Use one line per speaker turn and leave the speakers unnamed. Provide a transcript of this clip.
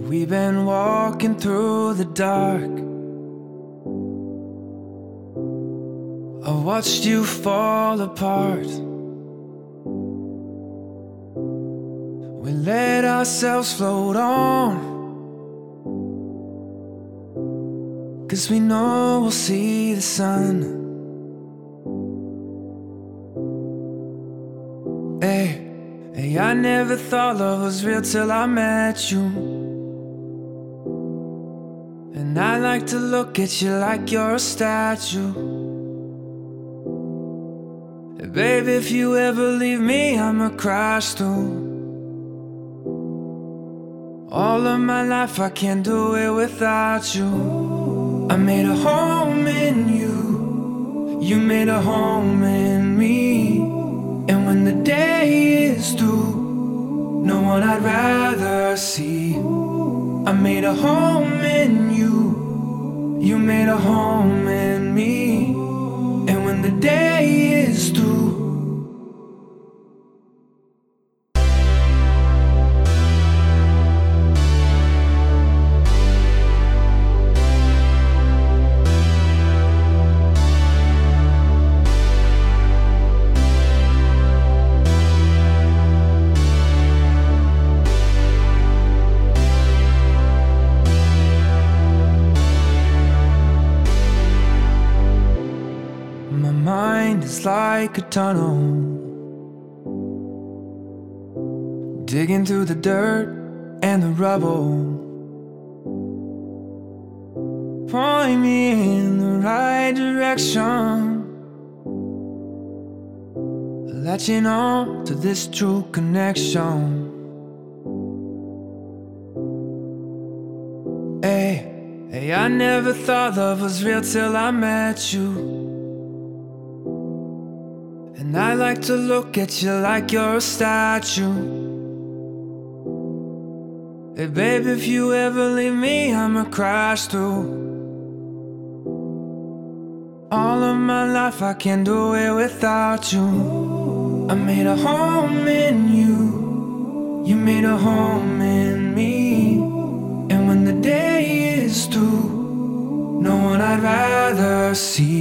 We've been walking through the dark. I watched you fall apart. We let ourselves float on, 'cause we know we'll see the sun. Hey, I never thought love was real till I met you. And I like to look at you like you're a statue. Hey, baby, if you ever leave me, I'ma crash through. All of my life I can't do it without you. I made a home in you, you made a home in me. And when the day is through, no one I'd rather see. I made a home in you, you made a home in me. And when the day is through, my mind is like a tunnel, digging through the dirt and the rubble. Point me in the right direction, latching on to this true connection. Hey, I never thought love was real till I met you. And I like to look at you like you're a statue. Hey baby, if you ever leave me, I'ma crash through. All of my life I can't do it without you. I made a home in you, you made a home in me. And when the day is through, no one I'd rather see.